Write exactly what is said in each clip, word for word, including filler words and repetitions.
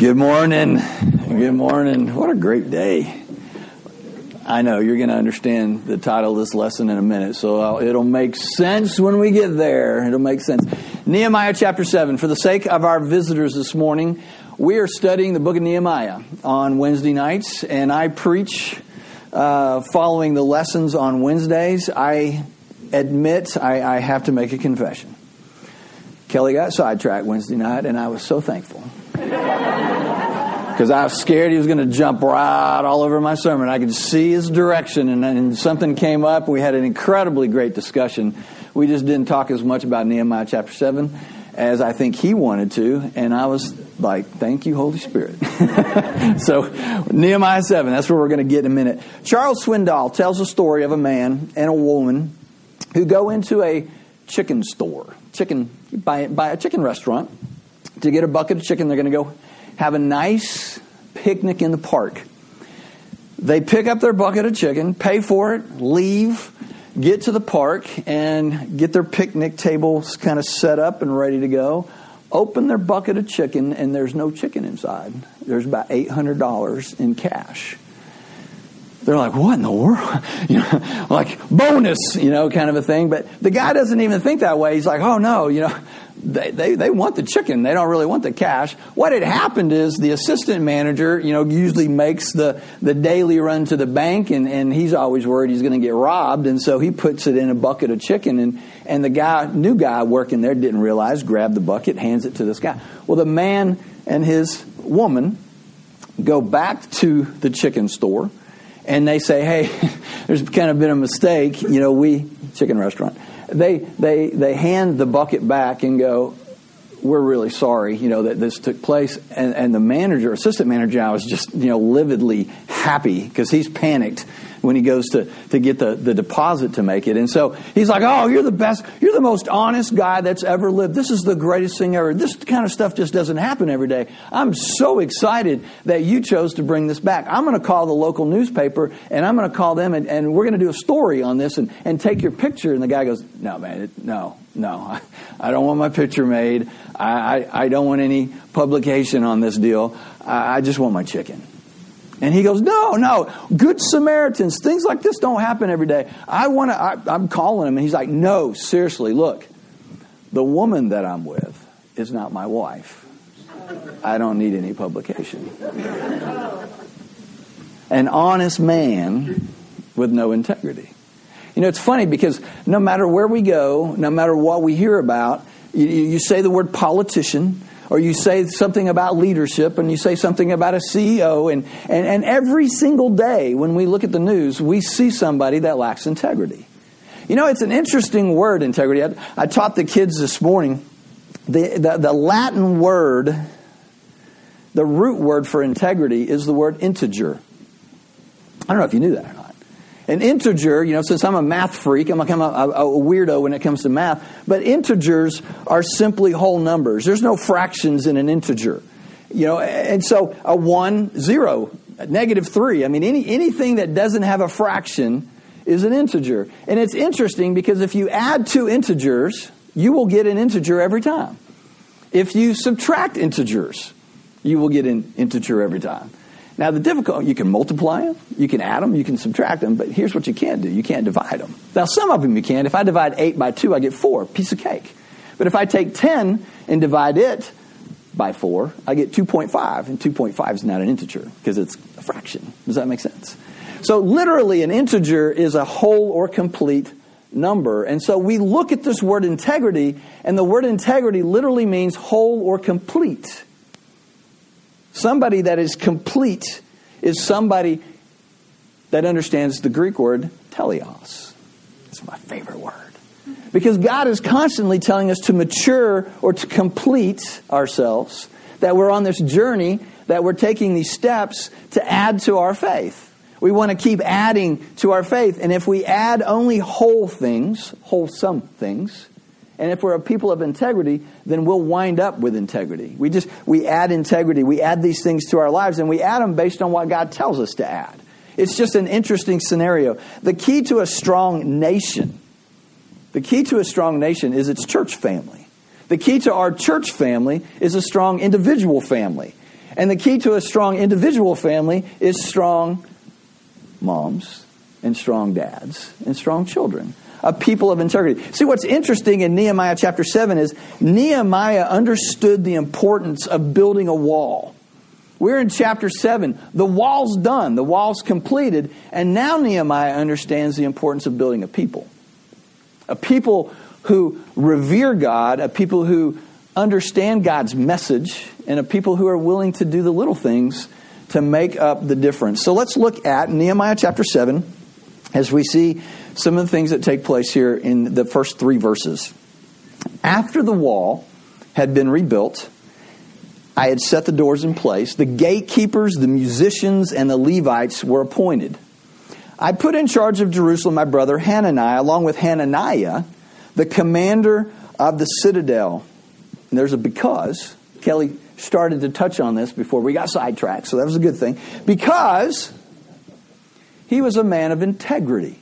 Good morning. Good morning. What a great day. I know you're going to understand the title of this lesson in a minute, so I'll, it'll make sense when we get there. It'll make sense. Nehemiah chapter seven. For the sake of our visitors this morning, we are studying the book of Nehemiah on Wednesday nights, and I preach uh, following the lessons on Wednesdays. I admit I, I have to make a confession. Kelly got sidetracked Wednesday night, and I was so thankful. Because I was scared he was going to jump right all over my sermon. I could see his direction, and then something came up. We had an incredibly great discussion. We just didn't talk as much about Nehemiah chapter seven as I think he wanted to. And I was like, thank you, Holy Spirit. So Nehemiah seven, that's where we're going to get in a minute. Charles Swindoll tells a story of a man and a woman who go into a chicken store, chicken buy, buy a chicken restaurant to get a bucket of chicken. They're going to go have a nice picnic in the park. They pick up their bucket of chicken, pay for it, leave, get to the park, and get their picnic tables kind of set up and ready to go. Open their bucket of chicken, and there's no chicken inside. There's about eight hundred dollars in cash. They're like, what in the world? You know, like bonus, you know, kind of a thing. But the guy doesn't even think that way. He's like, oh no, you know, they, they, they want the chicken. They don't really want the cash. What had happened is the assistant manager, you know, usually makes the, the daily run to the bank, and, and he's always worried he's going to get robbed. And so he puts it in a bucket of chicken, and, and the guy, new guy working there didn't realize, grabbed the bucket, hands it to this guy. Well, the man and his woman go back to the chicken store. And they say, hey, there's kind of been a mistake. You know, we, chicken restaurant, they they they hand the bucket back and go, we're really sorry, you know, that this took place. And, and the manager, assistant manager now is just, you know, lividly happy because he's panicked when he goes to, to get the, the deposit to make it. And so he's like, oh, you're the best, you're the most honest guy that's ever lived. This is the greatest thing ever. This kind of stuff just doesn't happen every day. I'm so excited that you chose to bring this back. I'm going to call the local newspaper, and I'm going to call them, and, and we're going to do a story on this and, and take your picture. And the guy goes, no, man, it, no, no, I, I don't want my picture made. I, I, I don't want any publication on this deal. I, I just want my chicken. And he goes, no, no, Good Samaritans, things like this don't happen every day. I want to, I, I'm calling him, and he's like, no, seriously, look, the woman that I'm with is not my wife. I don't need any publication. An honest man with no integrity. You know, it's funny because no matter where we go, no matter what we hear about, you, you say the word politician, or you say something about leadership, and you say something about a C E O, and, and, and every single day when we look at the news, we see somebody that lacks integrity. You know, it's an interesting word, integrity. I, I taught the kids this morning, the, the, the Latin word, the root word for integrity is the word integer. I don't know if you knew that or not. An integer, you know, since I'm a math freak, I'm like I'm a, a weirdo when it comes to math, but integers are simply whole numbers. There's no fractions in an integer. You know, and so a one, zero, a negative three, I mean, any anything that doesn't have a fraction is an integer. And it's interesting because if you add two integers, you will get an integer every time. If you subtract integers, you will get an integer every time. Now, the difficult, you can multiply them, you can add them, you can subtract them, but here's what you can't do. You can't divide them. Now, some of them you can. If I divide eight by two, I get four, piece of cake. But if I take ten and divide it by four, I get two point five, and two point five is not an integer because it's a fraction. Does that make sense? So literally, an integer is a whole or complete number. And so we look at this word integrity, and the word integrity literally means whole or complete. Somebody that is complete is somebody that understands the Greek word teleos. It's my favorite word. Because God is constantly telling us to mature or to complete ourselves, that we're on this journey, that we're taking these steps to add to our faith. We want to keep adding to our faith. And if we add only whole things, wholesome things, and if we're a people of integrity, then we'll wind up with integrity. We just, we add integrity. We add these things to our lives, and we add them based on what God tells us to add. It's just an interesting scenario. The key to a strong nation, the key to a strong nation is its church family. The key to our church family is a strong individual family. And the key to a strong individual family is strong moms and strong dads and strong children. A people of integrity. See, what's interesting in Nehemiah chapter seven is Nehemiah understood the importance of building a wall. We're in chapter seven. The wall's done. The wall's completed. And now Nehemiah understands the importance of building a people. A people who revere God, a people who understand God's message, and a people who are willing to do the little things to make up the difference. So let's look at Nehemiah chapter seven as we see some of the things that take place here in the first three verses. After the wall had been rebuilt, I had set the doors in place. The gatekeepers, the musicians, and the Levites were appointed. I put in charge of Jerusalem my brother Hananiah, along with Hananiah, the commander of the citadel. And there's a because. Kelly started to touch on this before we got sidetracked, so that was a good thing. Because he was a man of integrity.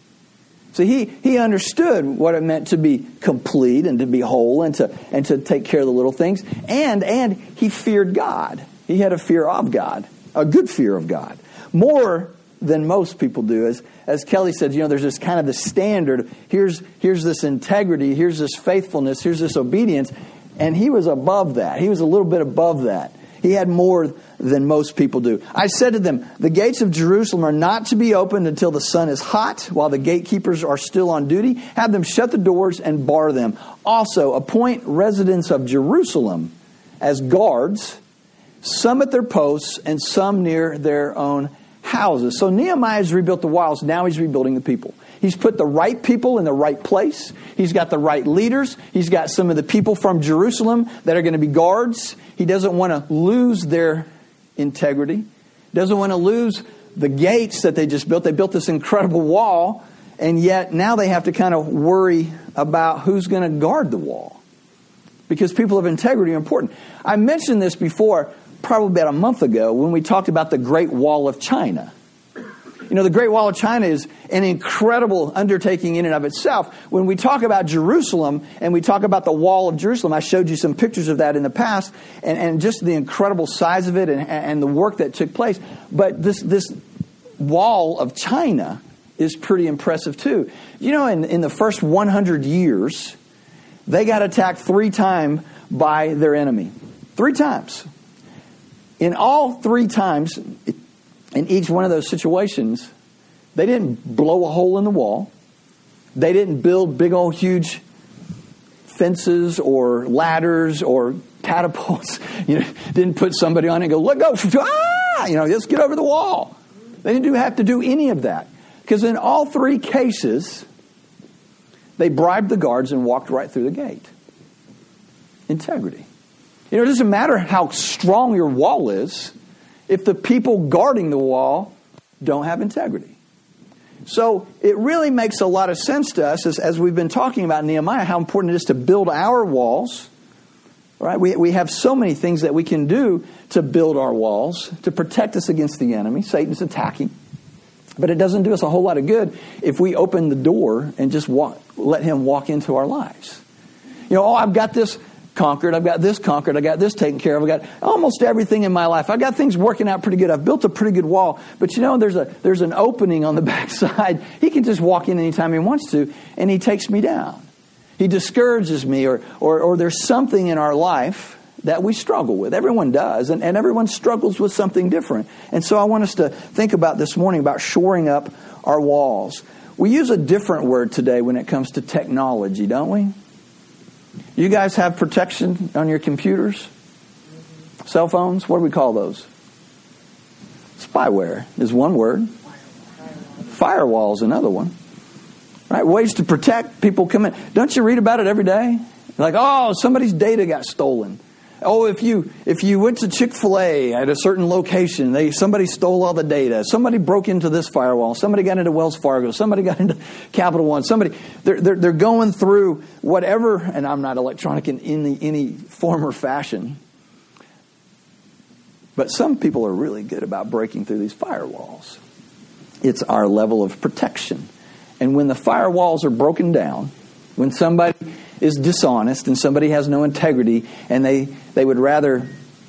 So he, he understood what it meant to be complete and to be whole and to and to take care of the little things. And and he feared God. He had a fear of God, a good fear of God, more than most people do. As as Kelly said, you know, there's this kind of the standard. Here's here's this integrity. Here's this faithfulness. Here's this obedience. And he was above that. He was a little bit above that. He had more than most people do. I said to them, the gates of Jerusalem are not to be opened until the sun is hot, while the gatekeepers are still on duty. Have them shut the doors and bar them. Also, appoint residents of Jerusalem as guards, some at their posts and some near their own houses. So Nehemiah has rebuilt the walls. Now he's rebuilding the people. He's put the right people in the right place. He's got the right leaders. He's got some of the people from Jerusalem that are going to be guards. He doesn't want to lose their integrity. Doesn't want to lose the gates that they just built. They built this incredible wall, and yet now they have to kind of worry about who's going to guard the wall. Because people of integrity are important. I mentioned this before, probably about a month ago, when we talked about the Great Wall of China. You know, the Great Wall of China is an incredible undertaking in and of itself. When we talk about Jerusalem and we talk about the Wall of Jerusalem, I showed you some pictures of that in the past, and, and just the incredible size of it and, and the work that took place. But this this Wall of China is pretty impressive too. You know, in, in the first one hundred years, they got attacked three times by their enemy. Three times. In all three times, in each one of those situations, they didn't blow a hole in the wall. They didn't build big old huge fences or ladders or catapults. You know, didn't put somebody on it and go, let go, ah! You know, just get over the wall. They didn't do, have to do any of that. Because in all three cases, they bribed the guards and walked right through the gate. Integrity. You know, it doesn't matter how strong your wall is if the people guarding the wall don't have integrity. So it really makes a lot of sense to us, as, as we've been talking about in Nehemiah, how important it is to build our walls. Right? We, we have so many things that we can do to build our walls, to protect us against the enemy. Satan's attacking. But it doesn't do us a whole lot of good if we open the door and just walk, let him walk into our lives. You know, oh, I've got this conquered. I've got this conquered. I got this taken care of. I've got almost everything in my life. I've got things working out pretty good. I've built a pretty good wall. But you know, there's a there's an opening on the backside. He can just walk in anytime he wants to, and he takes me down. He discourages me, or or, or there's something in our life that we struggle with. Everyone does, and, and everyone struggles with something different. And so I want us to think about this morning about shoring up our walls. We use a different word today when it comes to technology, don't we? You guys have protection on your computers? Cell phones? What do we call those? Spyware is one word. Firewall is another one. Right? Ways to protect people come in. Don't you read about it every day? Like, oh, somebody's data got stolen. Oh, if you if you went to Chick-fil-A at a certain location, they somebody stole all the data. Somebody broke into this firewall. Somebody got into Wells Fargo. Somebody got into Capital One. Somebody they're they're, they're going through whatever. And I'm not electronic in any any form or fashion, but some people are really good about breaking through these firewalls. It's our level of protection, and when the firewalls are broken down, when somebody is dishonest and somebody has no integrity, and they, they would rather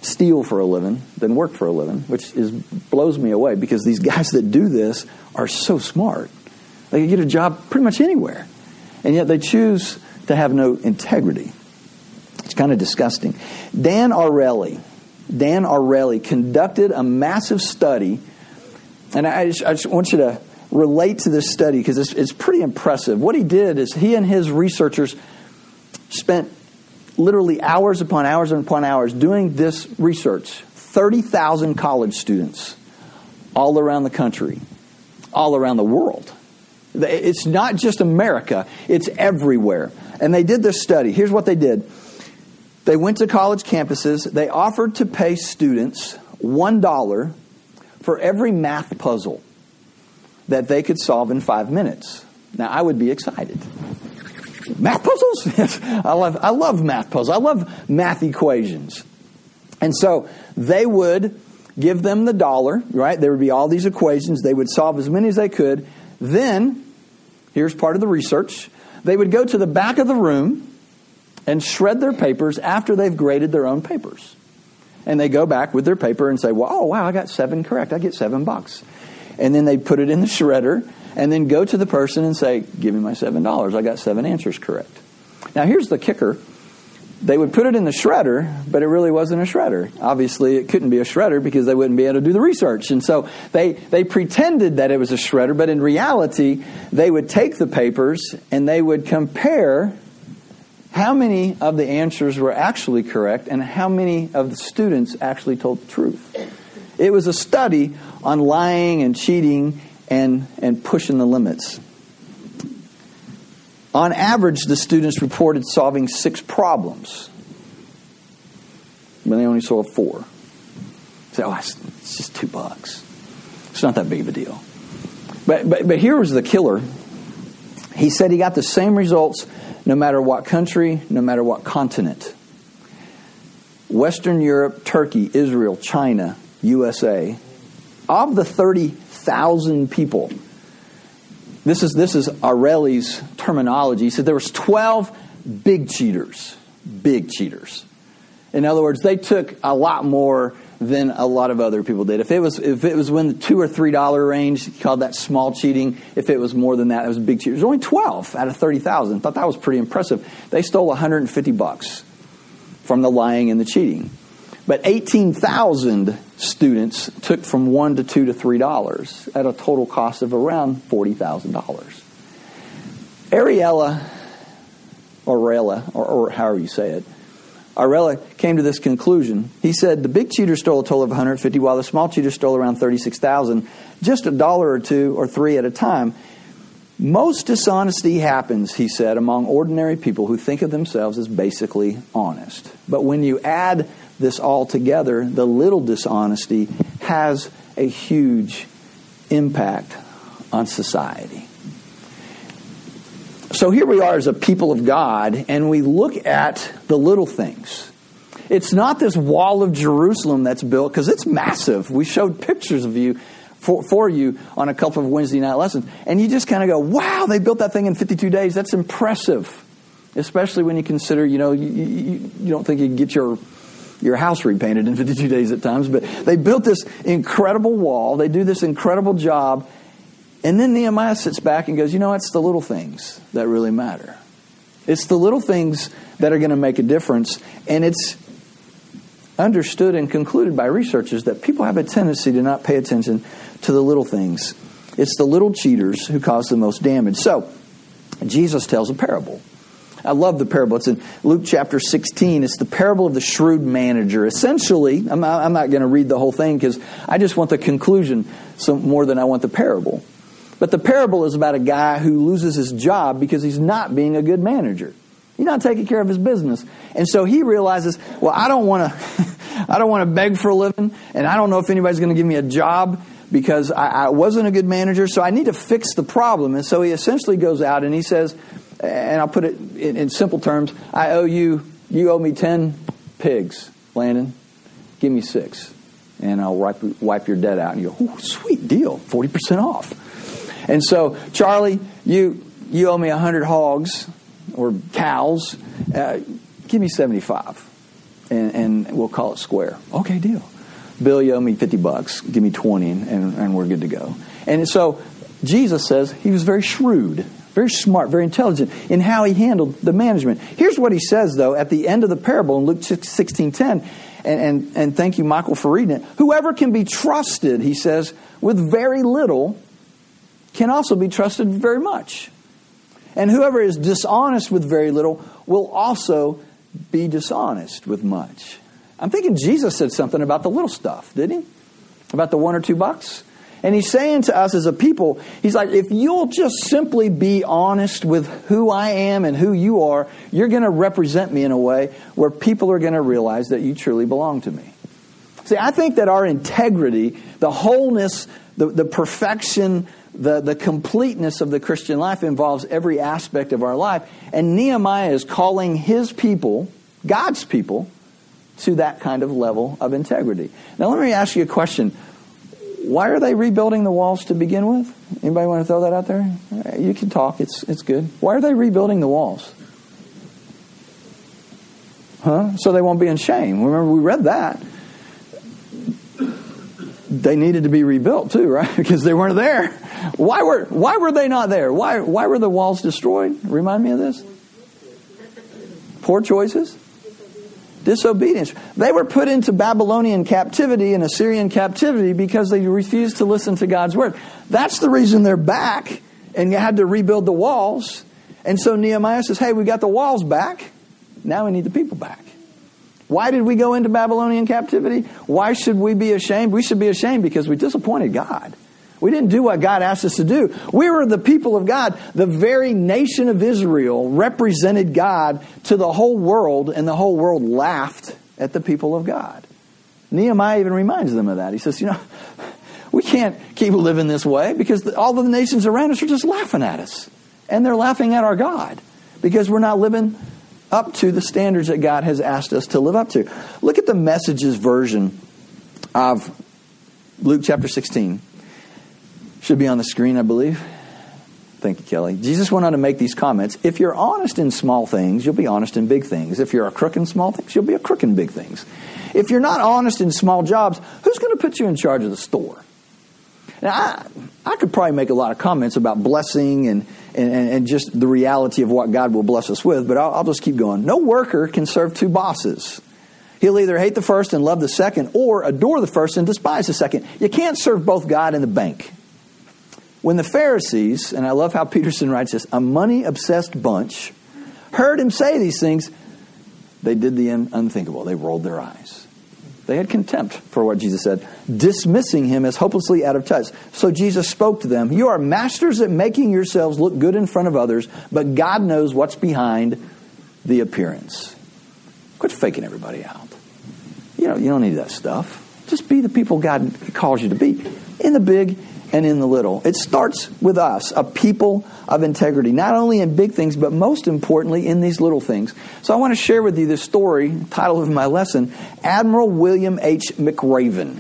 steal for a living than work for a living, which is blows me away because these guys that do this are so smart. They can get a job pretty much anywhere. And yet they choose to have no integrity. It's kind of disgusting. Dan Ariely, Dan Ariely conducted a massive study, and I just, I just want you to relate to this study because it's, it's pretty impressive. What he did is he and his researchers spent literally hours upon hours upon hours doing this research. thirty thousand college students all around the country, all around the world. It's not just America, it's everywhere. And they did this study. Here's what they did. They went to college campuses. They offered to pay students one dollar for every math puzzle that they could solve in five minutes. Now, I would be excited. Math puzzles? Yes, I love, I love math puzzles. I love math equations. And so they would give them the dollar, right? There would be all these equations. They would solve as many as they could. Then, here's part of the research. They would go to the back of the room and shred their papers after they've graded their own papers. And they go back with their paper and say, well, oh, wow, I got seven correct. I get seven bucks. And then they put it in the shredder and then go to the person and say, give me my seven dollars. I got seven answers correct. Now, here's the kicker. They would put it in the shredder, but it really wasn't a shredder. Obviously, it couldn't be a shredder because they wouldn't be able to do the research. And so they, they pretended that it was a shredder, but in reality, they would take the papers and they would compare how many of the answers were actually correct and how many of the students actually told the truth. It was a study on lying and cheating and, and pushing the limits. On average, the students reported solving six problems, but they only solved four. So, oh, it's, it's just two bucks. It's not that big of a deal. But, but, but here was the killer. He said he got the same results no matter what country, no matter what continent. Western Europe, Turkey, Israel, China, U S A. Of the thirty thousand people, this is this is Ariely's terminology. He said there was twelve big cheaters. Big cheaters. In other words, they took a lot more than a lot of other people did. If it was if it was in the two or three dollar range, he called that small cheating. If it was more than that, it was big cheating. There's only twelve out of thirty thousand. Thought that was pretty impressive. They stole one hundred fifty bucks from the lying and the cheating. But eighteen thousand students took from one to two to three dollars at a total cost of around forty thousand dollars. Ariella, or Ariella, or, or however you say it, Ariella came to this conclusion. He said the big cheater stole a total of one hundred fifty, while the small cheater stole around thirty-six thousand, just a dollar or two or three at a time. Most dishonesty happens, he said, among ordinary people who think of themselves as basically honest. But when you add this all together, the little dishonesty has a huge impact on society. So here we are as a people of God, and we look at the little things. It's not this wall of Jerusalem that's built, because it's massive. We showed pictures of you for, for you on a couple of Wednesday night lessons. And you just kind of go, wow, they built that thing in fifty-two days. That's impressive. Especially when you consider, you know, you, you, you don't think you can get your, your house repainted in fifty-two days at times. But they built this incredible wall. They do this incredible job. And then Nehemiah sits back and goes, you know, it's the little things that really matter. It's the little things that are going to make a difference. And it's understood and concluded by researchers that people have a tendency to not pay attention to the little things. It's the little cheaters who cause the most damage. So, Jesus tells a parable. I love the parable. It's in Luke chapter sixteen. It's the parable of the shrewd manager. Essentially, I'm not, I'm not going to read the whole thing because I just want the conclusion so more than I want the parable. But the parable is about a guy who loses his job because he's not being a good manager. He's not taking care of his business. And so he realizes, well, I don't want to I don't want to beg for a living, and I don't know if anybody's going to give me a job because I, I wasn't a good manager, so I need to fix the problem. And so he essentially goes out and he says, and I'll put it in, in simple terms, I owe you, you owe me ten pigs, Landon. Give me six, and I'll wipe, wipe your debt out. And you go, oh, sweet deal, forty percent off. And so, Charlie, you you owe me one hundred hogs or cows. Uh, give me seventy-five. and, and we'll call it square. Okay, deal. Bill, you owe me fifty bucks. Give me twenty, and, and, and we're good to go. And so Jesus says he was very shrewd, very smart, very intelligent in how he handled the management. Here's what he says, though, at the end of the parable in Luke sixteen ten. And, and, and thank you, Michael, for reading it. Whoever can be trusted, he says, with very little can also be trusted very much. And whoever is dishonest with very little will also be dishonest with much. I'm thinking Jesus said something about the little stuff, didn't he? About the one or two bucks. And he's saying to us as a people, he's like, if you'll just simply be honest with who I am and who you are, you're going to represent me in a way where people are going to realize that you truly belong to me. See, I think that our integrity, the wholeness, the, the perfection, the, the completeness of the Christian life involves every aspect of our life. And Nehemiah is calling his people, God's people, to that kind of level of integrity. Now, let me ask you a question. Why are they rebuilding the walls to begin with? Anybody want to throw that out there? You can talk. It's it's good. Why are they rebuilding the walls? Huh? So they won't be in shame. Remember, we read that. They needed to be rebuilt too, right? Because they weren't there. Why were Why were they not there? Why Why were the walls destroyed? Remind me of this. Poor choices. Disobedience. They were put into Babylonian captivity and Assyrian captivity because they refused to listen to God's word. That's the reason they're back and you had to rebuild the walls. And so Nehemiah says, hey, we got the walls back. Now we need the people back. Why did we go into Babylonian captivity? Why should we be ashamed? We should be ashamed because we disappointed God. We didn't do what God asked us to do. We were the people of God. The very nation of Israel represented God to the whole world, and the whole world laughed at the people of God. Nehemiah even reminds them of that. He says, you know, we can't keep living this way because all of the nations around us are just laughing at us. And they're laughing at our God because we're not living up to the standards that God has asked us to live up to. Look at the Message's version of Luke chapter sixteen. Should be on the screen, I believe. Thank you, Kelly. Jesus went on to make these comments. If you're honest in small things, you'll be honest in big things. If you're a crook in small things, you'll be a crook in big things. If you're not honest in small jobs, who's going to put you in charge of the store? Now, I, I could probably make a lot of comments about blessing and, and, and just the reality of what God will bless us with, but I'll, I'll just keep going. No worker can serve two bosses. He'll either hate the first and love the second, or adore the first and despise the second. You can't serve both God and the bank. When the Pharisees, and I love how Peterson writes this, a money-obsessed bunch, heard him say these things, they did the unthinkable. They rolled their eyes. They had contempt for what Jesus said, dismissing him as hopelessly out of touch. So Jesus spoke to them, you are masters at making yourselves look good in front of others, but God knows what's behind the appearance. Quit faking everybody out. You know, you don't need that stuff. Just be the people God calls you to be, in the big and in the little. It starts with us, a people of integrity, not only in big things, but most importantly in these little things. So I want to share with you this story, title of my lesson, Admiral William H. McRaven,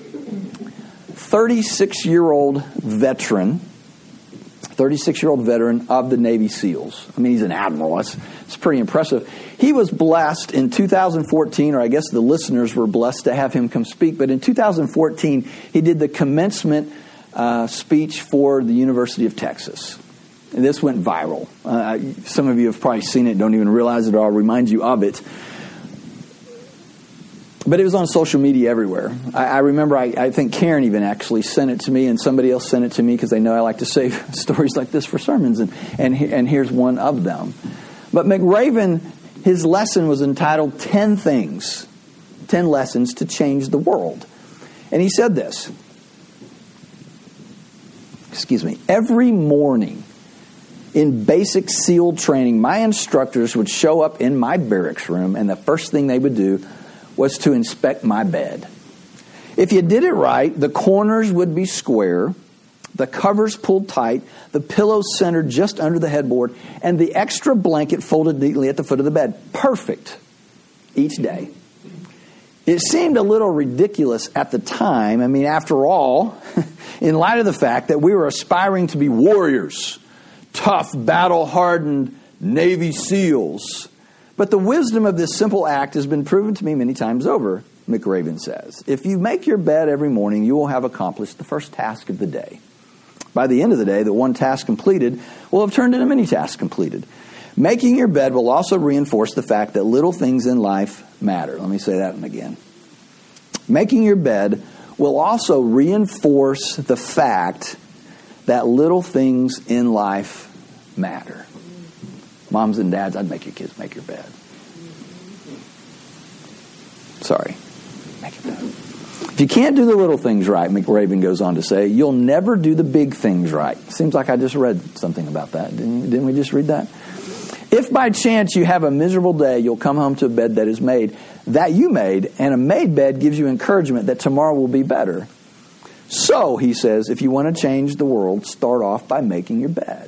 thirty-six-year-old veteran, thirty-six-year-old veteran of the Navy SEALs. I mean, he's an admiral. That's, that's pretty impressive. He was blessed in two thousand fourteen, or I guess the listeners were blessed to have him come speak, but in two thousand fourteen, he did the commencement Uh, speech for the University of Texas. And this went viral. Uh, some of you have probably seen it, don't even realize it, or I'll remind you of it. But it was on social media everywhere. I, I remember, I, I think Karen even actually sent it to me, and somebody else sent it to me because they know I like to save stories like this for sermons, and, and, and here's one of them. But McRaven, his lesson was entitled ten Things, ten Lessons to Change the World. And he said this, Excuse me. Every morning in basic SEAL training, my instructors would show up in my barracks room, and the first thing they would do was to inspect my bed. If you did it right, the corners would be square, the covers pulled tight, the pillows centered just under the headboard, and the extra blanket folded neatly at the foot of the bed. Perfect each day. It seemed a little ridiculous at the time. I mean, after all, in light of the fact that we were aspiring to be warriors, tough, battle-hardened Navy SEALs. But the wisdom of this simple act has been proven to me many times over, McRaven says. If you make your bed every morning, you will have accomplished the first task of the day. By the end of the day, the one task completed will have turned into many tasks completed. Making your bed will also reinforce the fact that little things in life matter. Let me say that one again. Making your bed will also reinforce the fact that little things in life matter. Moms and dads, I'd make your kids make your bed. Sorry. Make your bed. If you can't do the little things right, McRaven goes on to say, you'll never do the big things right. Seems like I just read something about that. Didn't, didn't we just read that? If by chance you have a miserable day, you'll come home to a bed that is made, that you made, and a made bed gives you encouragement that tomorrow will be better. So, he says, if you want to change the world, start off by making your bed.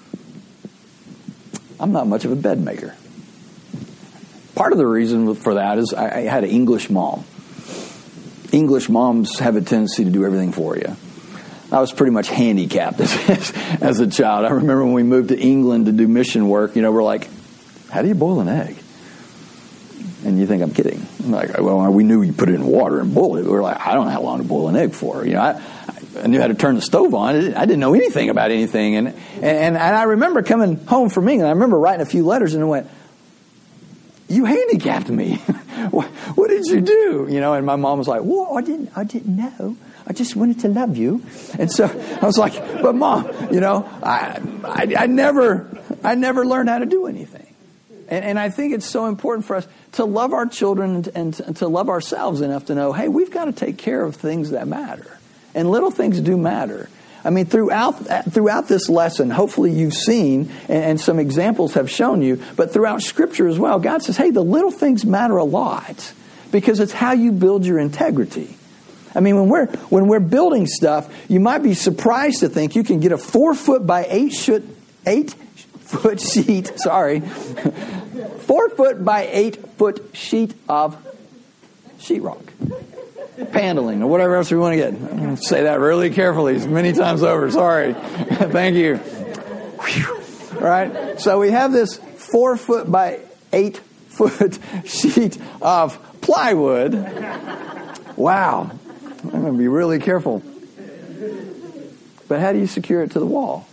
I'm not much of a bed maker. Part of the reason for that is I, I had an English mom. English moms have a tendency to do everything for you. I was pretty much handicapped as, as a child. I remember when we moved to England to do mission work, you know, we're like, how do you boil an egg? And you think I'm kidding. I'm like, well, we knew you put it in water and boil it. We were like, I don't know how long to boil an egg for. You know, I, I knew how to turn the stove on. I didn't know anything about anything. And, and, and I remember coming home from England. I remember writing a few letters and I went, you handicapped me. what, what did you do? You know, and my mom was like, well, I didn't, I didn't know. I just wanted to love you. And so I was like, but Mom, you know, I, I, I never, I never learned how to do anything. And, and I think it's so important for us to love our children and, and, and to love ourselves enough to know, hey, we've got to take care of things that matter. And little things do matter. I mean, throughout throughout this lesson, hopefully you've seen, and, and some examples have shown you, but throughout Scripture as well, God says, hey, the little things matter a lot because it's how you build your integrity. I mean, when we're when we're building stuff, you might be surprised to think you can get a four foot by eight foot eight foot sheet. Sorry, four foot by eight foot sheet of sheetrock, paneling, or whatever else we want to get. I'm going to say that really carefully, many times over. Sorry, thank you. Whew. All right, so we have this four foot by eight foot sheet of plywood. Wow. I'm going to be really careful. But how do you secure it to the wall?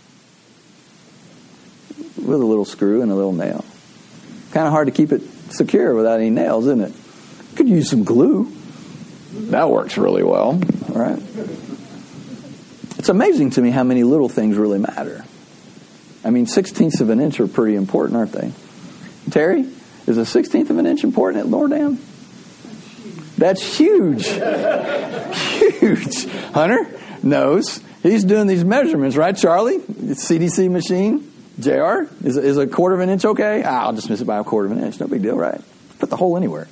With a little screw and a little nail. Kind of hard to keep it secure without any nails, isn't it? Could use some glue. That works really well, all right? It's amazing to me how many little things really matter. I mean, sixteenths of an inch are pretty important, aren't they? Terry, is a sixteenth of an inch important at Lower Dam? That's huge. Huge. Hunter knows. He's doing these measurements, right, Charlie? C D C machine. J R, is, is a quarter of an inch okay? Ah, I'll just miss it by a quarter of an inch. No big deal, right? Put the hole anywhere.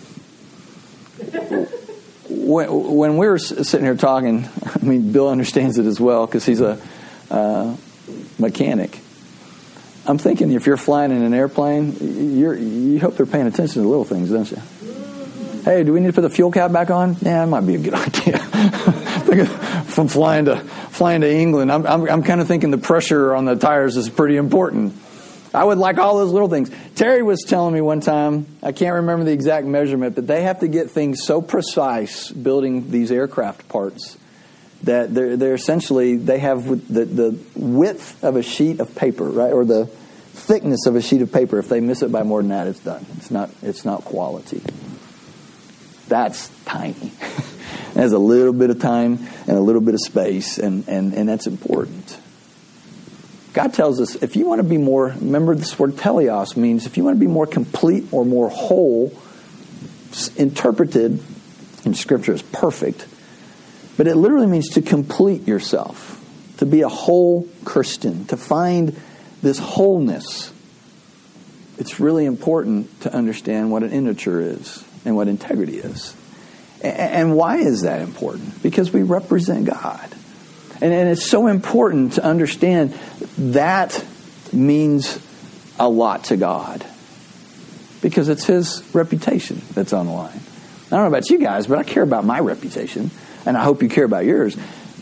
When, when we were sitting here talking, I mean, Bill understands it as well because he's a uh, mechanic. I'm thinking if you're flying in an airplane, you're, you hope they're paying attention to little things, don't you? Hey, do we need to put the fuel cap back on? Yeah, that might be a good idea. From flying to flying to England, I'm I'm, I'm kind of thinking the pressure on the tires is pretty important. I would like all those little things. Terry was telling me one time, I can't remember the exact measurement, but they have to get things so precise building these aircraft parts that they're they're essentially they have the the width of a sheet of paper, right, or the thickness of a sheet of paper. If they miss it by more than that, it's done. It's not it's not quality. That's tiny. It has a little bit of time and a little bit of space, and, and, and that's important. God tells us if you want to be more, remember this word teleos means if you want to be more complete or more whole, interpreted in Scripture as perfect, but it literally means to complete yourself, to be a whole Christian, to find this wholeness. It's really important to understand what an integer is and what integrity is. And why is that important? Because we represent God. And, and it's so important to understand that means a lot to God. Because it's His reputation that's on the line. I don't know about you guys, but I care about my reputation. And I hope you care about yours.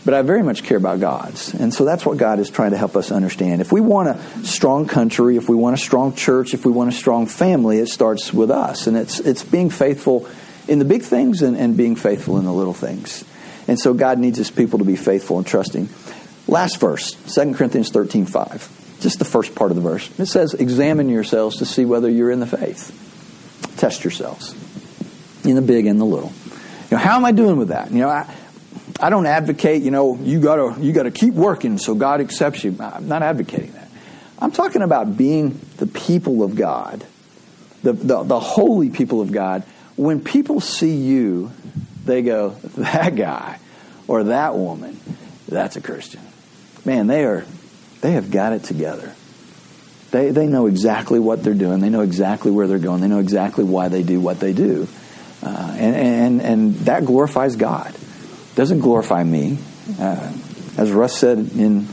but I very much care about God's. And so that's what God is trying to help us understand. If we want a strong country, if we want a strong church, if we want a strong family, it starts with us. And it's it's being faithful in the big things and, and being faithful in the little things. And so God needs his people to be faithful and trusting. Last verse, Second Corinthians thirteen five. Just the first part of the verse. It says, examine yourselves to see whether you're in the faith. Test yourselves. In the big and the little. You know, how am I doing with that? You know, I I don't advocate, you know, you gotta you gotta keep working so God accepts you. I'm not advocating that. I'm talking about being the people of God, the, the the holy people of God. When people see you, they go, that guy or that woman, that's a Christian. Man, they are they have got it together. They they know exactly what they're doing. They know exactly where they're going. They know exactly why they do what they do, uh, and and and that glorifies God. Doesn't glorify me. Uh, as Russ said in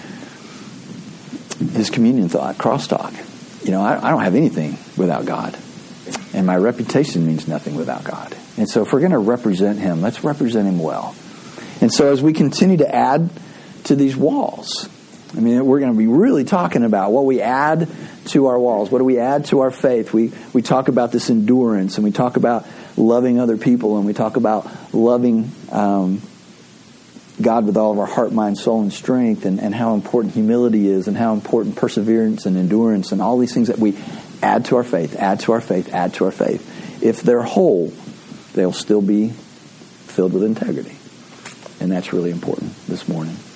his communion thought, crosstalk, you know, I, I don't have anything without God. And my reputation means nothing without God. And so if we're going to represent him, let's represent him well. And so as we continue to add to these walls, I mean, we're going to be really talking about what we add to our walls. What do we add to our faith? We we talk about this endurance, and we talk about loving other people, and we talk about loving um, God with all of our heart, mind, soul, and strength, and, and how important humility is, and how important perseverance and endurance, and all these things that we add to our faith, add to our faith, add to our faith. If they're whole, they'll still be filled with integrity. And that's really important this morning.